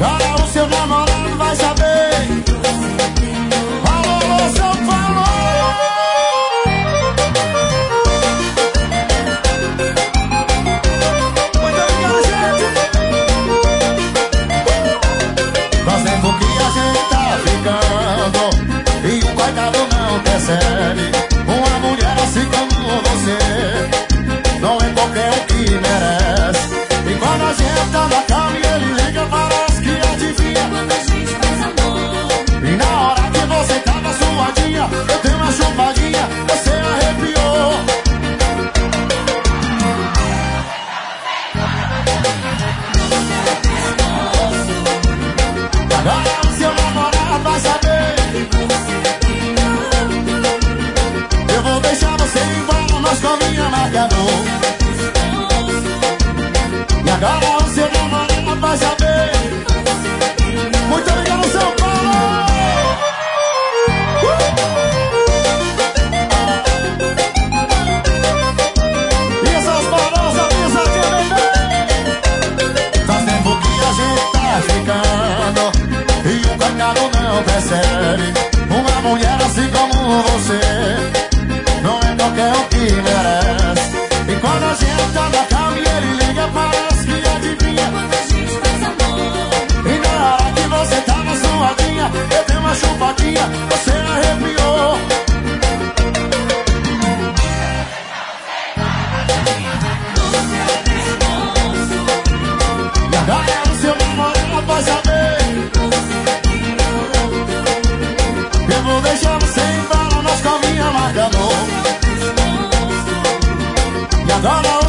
Agora o seu namorado vai saber. Falou, moção, falou. Muito obrigado, gente. Faz tempo que a gente tá ficando e o coitado não percebe. Uma mulher assim como você não é qualquer um que merece. E quando a gente tá na cama e ele liga, parece que adivinha Quando a gente faz amor. E na hora que você tava suadinha, eu dei uma chupadinha, você arrepiou. Agora o seu namorado vai saber. Eu vou deixar você embora, mas com a minha marcador. E agora o seu namorado vai saber. Muito obrigado, São Paulo! E essas barosas, pisadinha, bebê! Faz tempo que a gente tá ficando e o coitado não percebe. Uma mulher assim como você não é qualquer um que merece. E quando a gente tá na cama e ele liga, parece que adivinha Quando a gente faz amor. E na hora que você tava suadinha, eu dei uma chupadinha, você arrepiou. E agora o seu namorado vai saber. Eu vou deixar você embora, mas com a minha marca amor. E agora